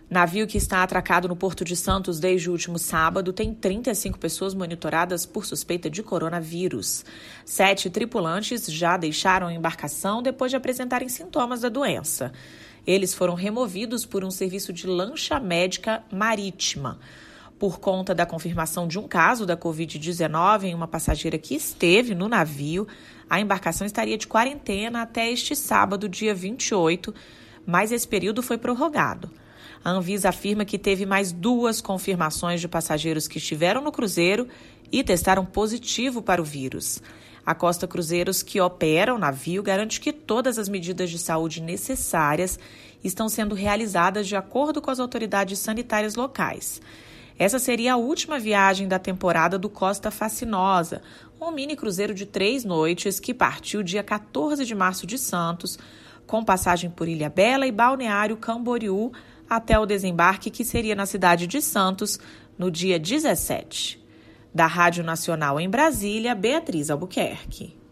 Navio que está atracado no Porto de Santos desde o último sábado tem 35 pessoas monitoradas por suspeita de coronavírus. 7 tripulantes já deixaram a embarcação depois de apresentarem sintomas da doença. Eles foram removidos por um serviço de lancha médica marítima. Por conta da confirmação de um caso da Covid-19 em uma passageira que esteve no navio, a embarcação estaria de quarentena até este sábado, dia 28, mas esse período foi prorrogado. A Anvisa afirma que teve mais 2 confirmações de passageiros que estiveram no cruzeiro e testaram positivo para o vírus. A Costa Cruzeiros, que opera o navio, garante que todas as medidas de saúde necessárias estão sendo realizadas de acordo com as autoridades sanitárias locais. Essa seria a última viagem da temporada do Costa Fascinosa, um mini cruzeiro de 3 noites que partiu dia 14 de março de Santos, com passagem por Ilhabela e Balneário Camboriú, até o desembarque que seria na cidade de Santos no dia 17. Da Rádio Nacional em Brasília, Beatriz Albuquerque.